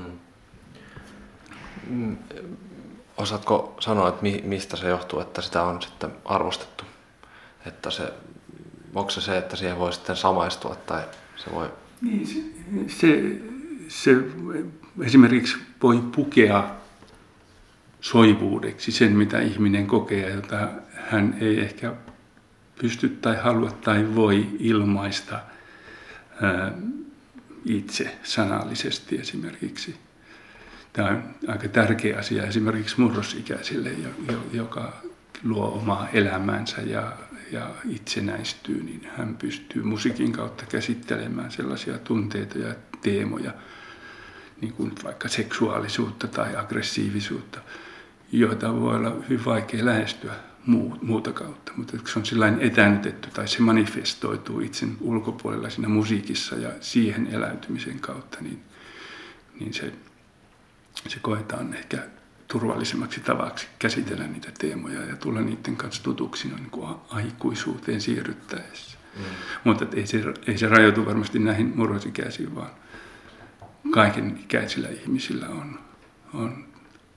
Mm. Osaatko sanoa, että mistä se johtuu, että sitä on sitten arvostettu? Että se, onko se se, että siihen voi sitten samaistua tai se voi... Niin, se, se, se esimerkiksi voi pukea soivuudeksi sen, mitä ihminen kokee, jota hän ei ehkä pysty tai halua tai voi ilmaista ää, itse sanallisesti esimerkiksi. Tämä on aika tärkeä asia esimerkiksi murrosikäisille, joka luo omaa elämäänsä ja, ja itsenäistyy, niin hän pystyy musiikin kautta käsittelemään sellaisia tunteita ja teemoja, niin kuin vaikka seksuaalisuutta tai aggressiivisuutta, joita voi olla hyvin vaikea lähestyä muu, muuta kautta. Mutta se on sellainen etänytetty tai se manifestoituu itsen ulkopuolella siinä musiikissa ja siihen eläytymisen kautta, niin, niin se, se koetaan ehkä turvallisemmaksi tavaksi käsitellä niitä teemoja ja tulla niiden kanssa tutuksi niin kuin aikuisuuteen siirryttäessä. Mm. Mutta ei se, ei se rajoitu varmasti näihin murrosikäisiin, vaan kaiken ikäisillä ihmisillä on, on,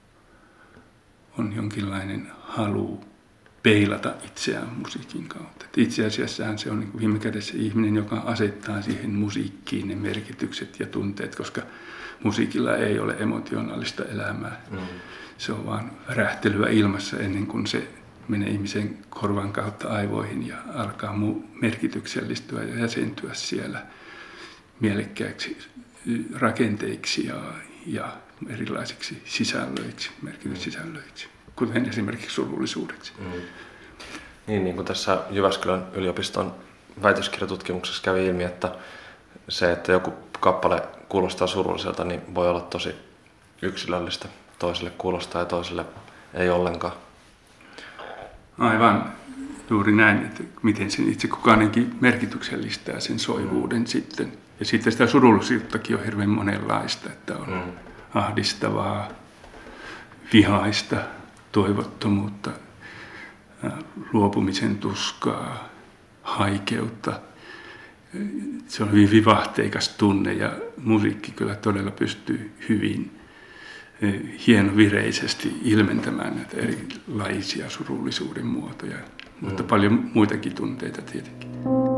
on jonkinlainen halu peilata itseään musiikin kautta. Et itse asiassahan se on niin kuin viime kädessä ihminen, joka asettaa siihen musiikkiin ne merkitykset ja tunteet, koska musiikilla ei ole emotionaalista elämää. Mm. Se on vaan värähtelyä ilmassa ennen kuin se menee ihmisen korvan kautta aivoihin ja alkaa muu merkityksellistyä ja jäsentyä siellä mielekkäiksi rakenteiksi ja, ja erilaisiksi sisällöiksi, merkityssisällöiksi, kuten esimerkiksi surullisuudeksi. Mm. Niin, niin kuin tässä Jyväskylän yliopiston väitöskirjatutkimuksessa kävi ilmi, että se, että joku kappale kuulostaa surulliselta, niin voi olla tosi yksilöllistä. Toiselle kuulostaa ja toiselle ei ollenkaan. Aivan. Juuri näin, että miten sen itse kukaanenkin merkityksellistää sen soivuuden mm. sitten. Ja sitten sitä surullisuuttakin on hirveän monenlaista, että on mm. ahdistavaa, vihaista, toivottomuutta, luopumisen tuskaa, haikeutta. Se on hyvin vivahteikas tunne ja musiikki kyllä todella pystyy hyvin hienovireisesti ilmentämään näitä erilaisia surullisuuden muotoja, mm. mutta paljon muitakin tunteita tietenkin.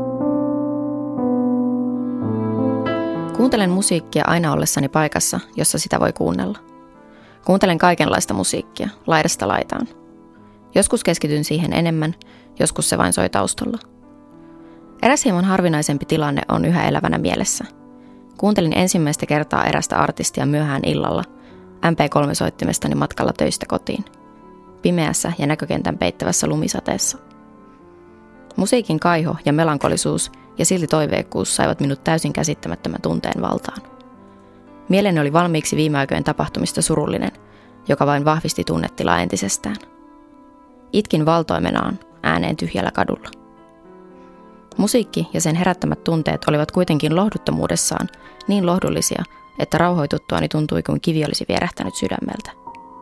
Kuuntelen musiikkia aina ollessani paikassa, jossa sitä voi kuunnella. Kuuntelen kaikenlaista musiikkia, laidasta laitaan. Joskus keskityn siihen enemmän, joskus se vain soi taustalla. Eräs hieman harvinaisempi tilanne on yhä elävänä mielessä. Kuuntelin ensimmäistä kertaa erästä artistia myöhään illalla M P kolme -soittimestani matkalla töistä kotiin, pimeässä ja näkökentän peittävässä lumisateessa. Musiikin kaiho ja melankolisuus ja silti toiveikkuus saivat minut täysin käsittämättömän tunteen valtaan. Mieleni oli valmiiksi viime aikojen tapahtumista surullinen, joka vain vahvisti tunnetilaa entisestään. Itkin valtoimenaan ääneen tyhjällä kadulla. Musiikki ja sen herättämät tunteet olivat kuitenkin lohduttomuudessaan niin lohdullisia, että rauhoituttuani tuntui kuin kivi olisi vierähtänyt sydämeltä.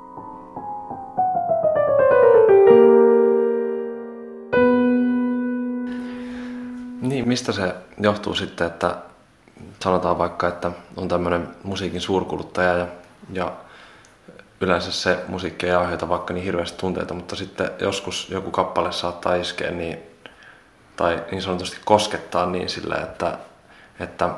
Niin, mistä se johtuu sitten, että sanotaan vaikka, että on tämmöinen musiikin suurkuluttaja ja, ja yleensä se musiikki ei aiheuta vaikka niin hirveästi tunteita, mutta sitten joskus joku kappale saattaa iskeä niin, tai niin sanotusti koskettaa niin sillä, että, että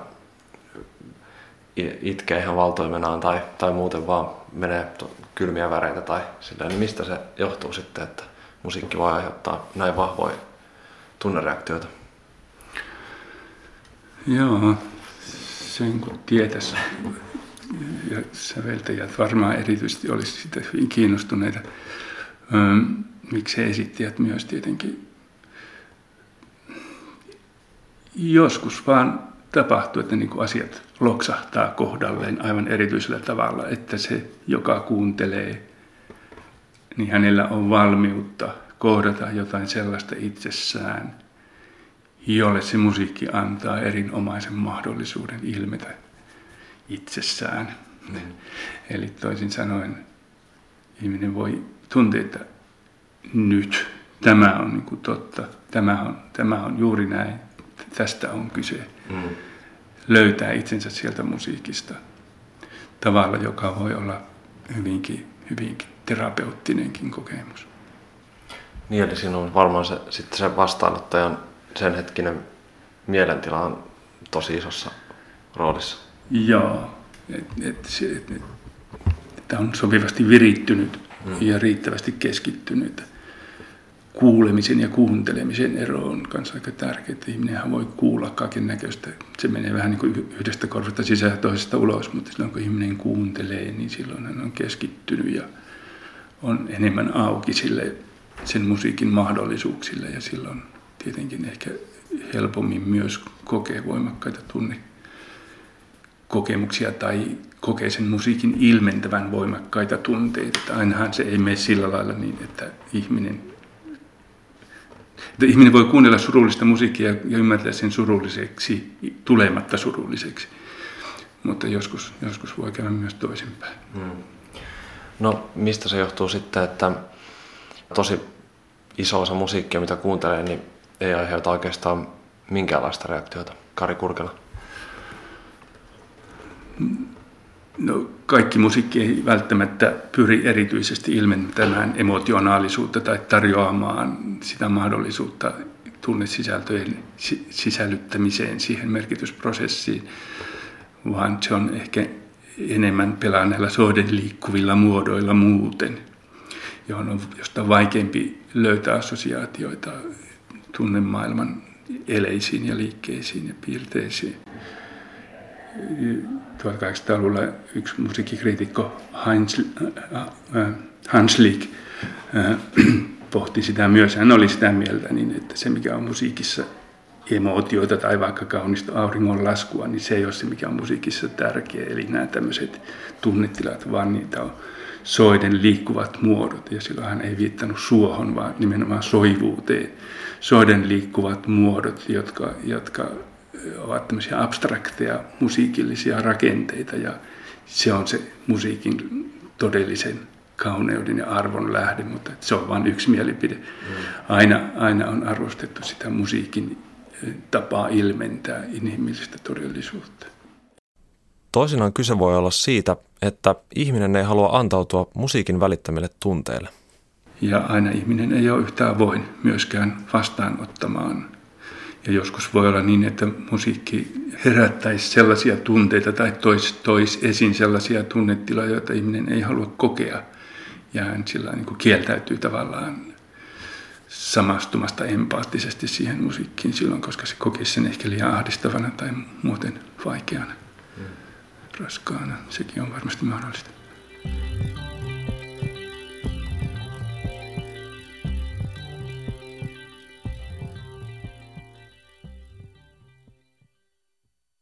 itkee ihan valtoimenaan tai, tai muuten vaan menee kylmiä väreitä tai sillä, niin mistä se johtuu sitten, että musiikki voi aiheuttaa näin vahvoja tunnereaktioita? Joo, sen kun tietäisi, ja säveltäjät varmaan erityisesti olisi sitä hyvin kiinnostuneita. Öm, miksei esittäjät myös tietenkin. Joskus vaan tapahtuu, että niin kuin asiat loksahtaa kohdalleen aivan erityisellä tavalla, että se, joka kuuntelee, niin hänellä on valmiutta kohdata jotain sellaista itsessään, jolle se musiikki antaa erinomaisen mahdollisuuden ilmetä itsessään. Mm. Eli toisin sanoen ihminen voi tuntea, että nyt tämä on niin kuin totta, tämä on, tämä on juuri näin, tästä on kyse. Mm. Löytää itsensä sieltä musiikista tavalla, joka voi olla hyvinkin, hyvinkin terapeuttinenkin kokemus. Niin, eli siinä on varmaan se, sitten se vastaanottajan sen hetkinen mielentila on tosi isossa roolissa. Joo, että et, et, et, et on sopivasti virittynyt mm. ja riittävästi keskittynyt. Kuulemisen ja kuuntelemisen ero on myös aika tärkeää. Ihminenhän voi kuulla kaiken näköistä. Se menee vähän niin kuin yhdestä korvasta sisään ja toisesta ulos, mutta silloin kun ihminen kuuntelee, niin silloin hän on keskittynyt ja on enemmän auki sille, sen musiikin mahdollisuuksille ja silloin tietenkin ehkä helpommin myös kokee voimakkaita tunnekokemuksia tai kokee sen musiikin ilmentävän voimakkaita tunteita. Ainahan se ei mene sillä lailla niin, että ihminen Että ihminen voi kuunnella surullista musiikkia ja ymmärtää sen surulliseksi, tulematta surulliseksi. Mutta joskus, joskus voi käydä myös toisinpäin. Hmm. No mistä se johtuu sitten, että tosi iso osa musiikkia, mitä kuuntelee, niin ei aiheuta oikeastaan minkäänlaista reaktiota? Kari Kurkela. No, kaikki musiikki ei välttämättä pyri erityisesti ilmentämään emotionaalisuutta tai tarjoamaan sitä mahdollisuutta tunnesisältöjen sisällyttämiseen siihen merkitysprosessiin, vaan se on ehkä enemmän pelaa näillä soiden liikkuvilla muodoilla muuten, johon on, josta on vaikeampi löytää assosiaatioita tunnemaailman eleisiin ja liikkeisiin ja piirteisiin. tuhatkahdeksansataaluvulla yksi musiikkikriitikko Heinz, äh, Hanslick äh, pohti sitä myös. Hän oli sitä mieltä, niin että se mikä on musiikissa emootioita tai vaikka kaunista auringonlaskua, niin se ei ole se mikä on musiikissa tärkeä. Eli nämä tämmöiset tunnetilat, vaan niitä on soiden liikkuvat muodot. Ja silloin hän ei viittanut suohon, vaan nimenomaan soivuuteen. Soiden liikkuvat muodot, jotka, jotka ovat tämmöisiä abstrakteja musiikillisia rakenteita. Ja se on se musiikin todellisen kauneuden ja arvon lähde, mutta se on vain yksi mielipide. Aina, aina on arvostettu sitä musiikin tapaa ilmentää inhimillistä todellisuutta. Toisinaan kyse voi olla siitä, että ihminen ei halua antautua musiikin välittämille tunteille. Ja aina ihminen ei ole yhtä avoin myöskään vastaanottamaan. Ja joskus voi olla niin, että musiikki herättäisi sellaisia tunteita tai toisi tois esiin sellaisia tunnetiloja, joita ihminen ei halua kokea. Ja hän sillä niin kuin kieltäytyy tavallaan samastumasta empaattisesti siihen musiikkiin silloin, koska se kokisi sen ehkä liian ahdistavana tai muuten vaikeana, hmm. raskaana. Sekin on varmasti mahdollista.